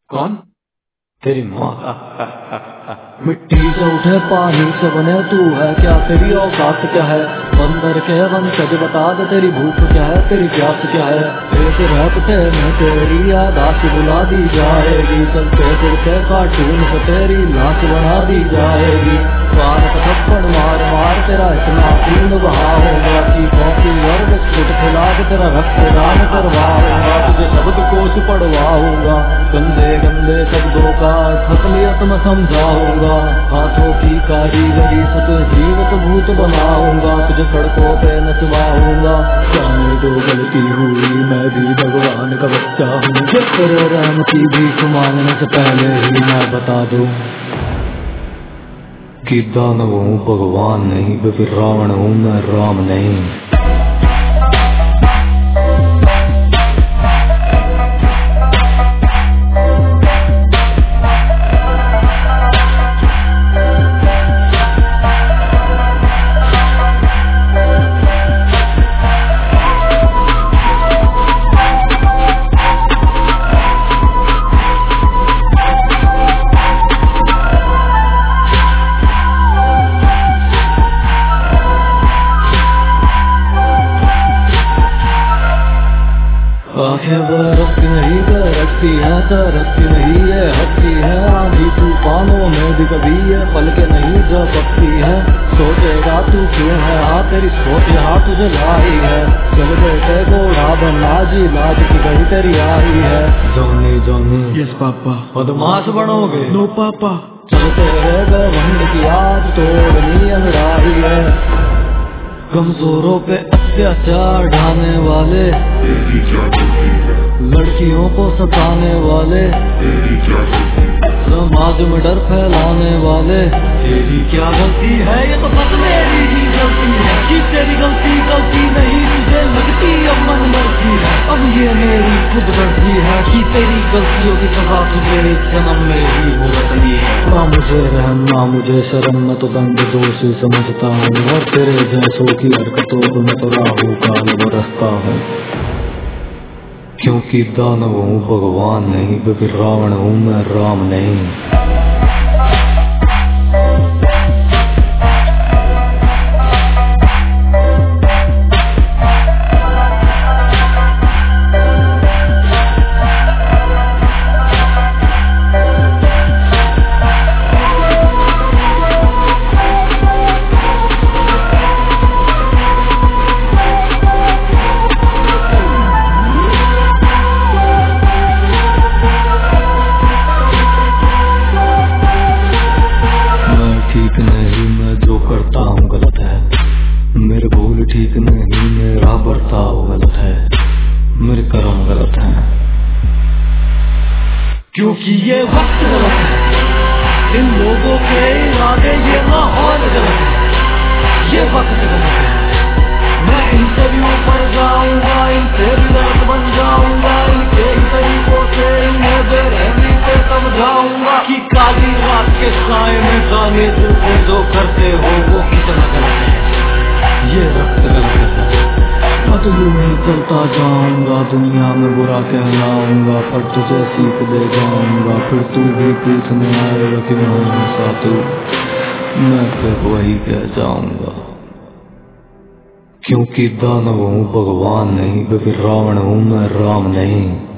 कौन? तेरी मौत। मिट्टी से उठे पानी से बने तू है क्या, तेरी औकात क्या है? बंदर के वंशज बता दे तेरी भूख क्या है, तेरी प्यास क्या है? एक रैपटे में तेरी यादाश्त बुला दी जाएगी, चलते फिरते कार्टून से तेरी लाश बना दी जाएगी। पार थप्पड़ मार मार तेरा इतना खून बहा होगा कि कॉफी और बिस्कुट खिला के तेरा रक्तदान करवाऊंगा, तुझे शब्द कोश पढ़वाऊंगा, गंदे गंदे शब्दों का असलियत में समझाऊंगा, हाथों की कारीगरी से तुझे जीवित भूत बनाऊंगा, तुझे सड़कों पे नचवाऊंगा। चाहे तो गलती हुई मैं भी भगवान का बच्चा हूँ, तेरे रहम की भीख मांगने से पहले ही मैं बता दूं कि दानव हूँ भगवान नहीं, फिर रावण हूँ मैं राम नहीं। आंखें बरसती नहीं बरसती है, तरसती नहीं है, हंसती है आंधी तूफानों में भी कभी ये पलके नहीं झपकती है। सोचेगा तू क्यों है, हाँ तेरी सोच यहाँ तुझे लाई है, जब बेटे घोड़ा बनना जी लाज की गई तेरी आई है। Johnny Johnny yes papa. बदमाश बनोगे? नो पापा। चलते रहे घमंड की आज तोड़नी अंगड़ाई है, कमजोरों पे अत्याचार ढाने वाले, तेरी क्या गलती है? लड़कियों को सताने वाले, तेरी क्या गलती है? समाज में डर फैलाने वाले, तेरी क्या गलती है? ये तो बस मेरी ही गलती है कि तेरी गलती गलती नहीं मुझे लगती अब मन मर्जी है। अब ये मेरी खुद मर्जी है कि तेरी गलतियों की सजा तुझे इस जन्म में ही भुगतनी है। ना मुझे रहम ना मुझे शर्म, मैं तो दंड दोषी समझता हूँ, और तेरे जैसों की हरकतों को मैं तो राहु काल बरसता हूँ, क्योंकि दानव हूँ भगवान नहीं, फिर रावण हूँ मैं राम नहीं। मेरे भूल ठीक नहीं, मेरा बर्ताव गलत है, मेरे कर्म गलत है, क्योंकि ये वक्त गलत है, इन लोगों के इरादे ये माहौल गलत है, ये वक्त गलत है। मैं इनसे भी ऊपर जाऊंगा, इनसे भी गलत बन जाऊंगा, इनके ही तरीकों से इन्हें बेरहमी से समझाऊंगा कि काली रात के साए में जाने तुम जो करते हो वो कितना गलत है, ये वक्त गलत है। मैं तो यूं ही चलता जाऊंगा, दुनिया में बुरा कहलाऊंगा, पर तुझे सीख दे जाऊंगा, फिर तू भी पूछने आएगा कि मैं साथू, मैं फिर वही कह जाऊंगा, क्योंकि दानव हूँ भगवान नहीं, फिर रावण हूँ मैं राम नहीं।